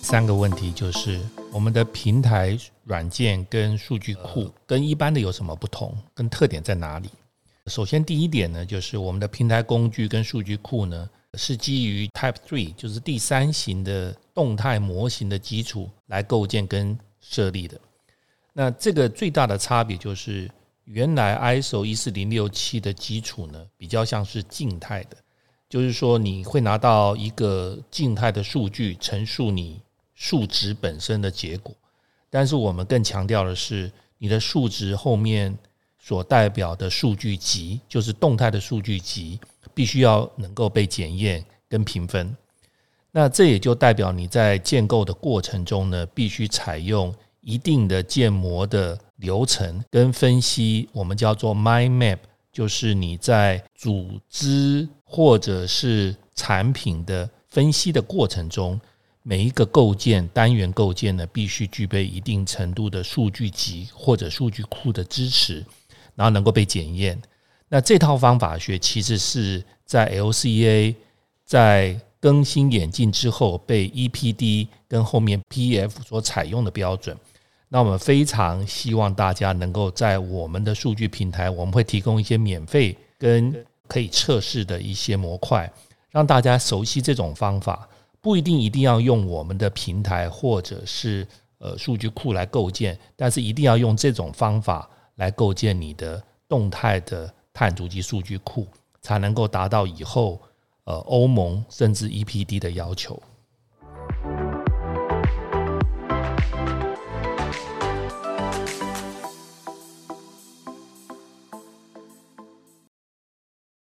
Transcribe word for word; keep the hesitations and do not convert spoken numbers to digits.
三个问题，就是我们的平台软件跟数据库跟一般的有什么不同，跟特点在哪里。首先第一点呢，就是我们的平台工具跟数据库呢是基于 Type 三，就是第三型的动态模型的基础来构建跟设立的。那这个最大的差别就是原来 I S O 一四零六七 的基础呢比较像是静态的，就是说你会拿到一个静态的数据陈述你数值本身的结果，但是我们更强调的是你的数值后面所代表的数据集，就是动态的数据集，必须要能够被检验跟评分。那这也就代表你在建构的过程中呢，必须采用一定的建模的流程跟分析，我们叫做 mind map， 就是你在组织或者是产品的分析的过程中，每一个构建单元构建呢，必须具备一定程度的数据集或者数据库的支持，然后能够被检验。那这套方法学其实是在 L C A 在更新演进之后被 E P D 跟后面 P E F 所采用的标准。那我们非常希望大家能够在我们的数据平台，我们会提供一些免费跟可以测试的一些模块，让大家熟悉这种方法。不一定一定要用我们的平台或者是呃数据库来构建，但是一定要用这种方法来构建你的动态的碳足迹数据库，才能够达到以后呃欧盟甚至 E P D 的要求。